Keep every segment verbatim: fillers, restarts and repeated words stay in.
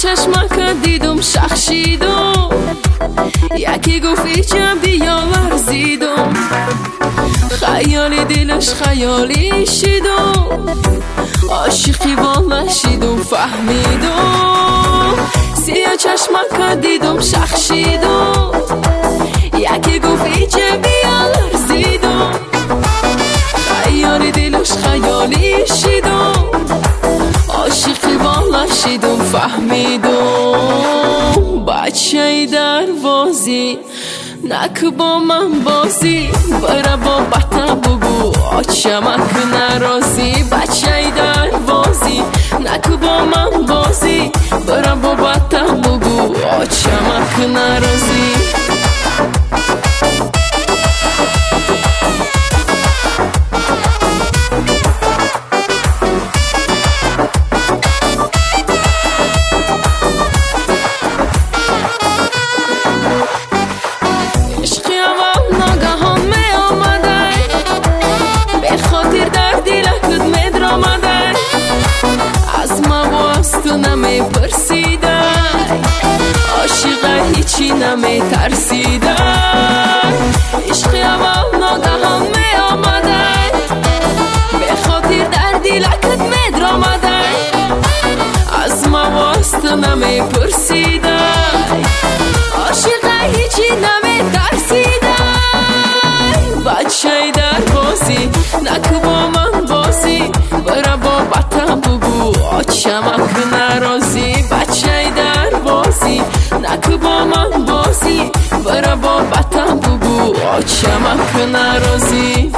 چشمک دیدم شخشیدم، یکی گفت ایجا بیا ورزیدم، خیالی دلش خیالی شیدم، عاشقی والا شیدم فهمیدم. سیاه چشمک دیدم شخشیدم، یکی گفت ایجا بیا ورزیدم، خیالی دلش خیالی شیدم، عاشقی والا شیدم فهمیدم. بچه دروازی نک با من بازی، برا با بطه بگو آچمک نرازی. بچه دروازی نک با من بازی، برا با بطه بگو آچمک نرازی. هیچی نمی ترسیدن، عشق اول ناگهان می آمدن، به خاطر در دلکت می درآمدن، از ما واسطه نمی پرسیدن، عاشق هیچی نمی ترسیدن. بچه در بازی نکو با من بازی، برا با بطه بگو آچمک نرازی. بچه در بازی نکو با من بازی، برا با بطه بگو آچمک نرازی.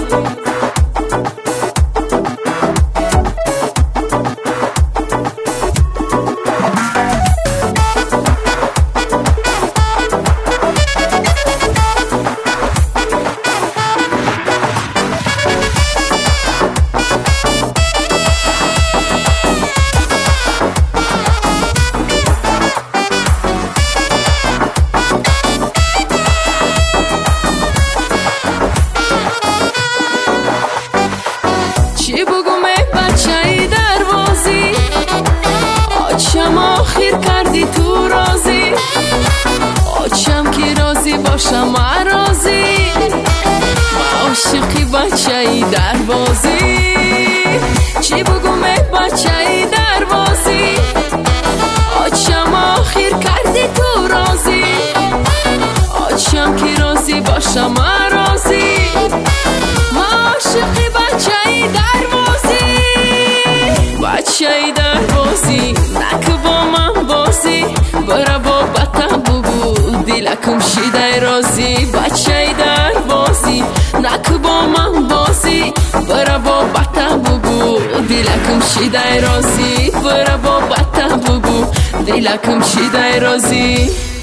چی بگم ای بچه دروازی، آچم آخیر کردی تو رازی، آچم که رازی باشم مرازی، ما عاشقی بچه دروازی. چی بگم ای بچه دروازی، آچم آخیر کردی تو رازی، آچم که رازی باشم مرازی، ما عاشقی بچه دروازی. بچه دروازی نک با من بازی، برا با بطه بگو دلکم شیده رازی. بچه دروازی نک با من بازی، برا با بطه بگو دلکم شیده رازی، برا با بطه بگو دلکم شیده رازی.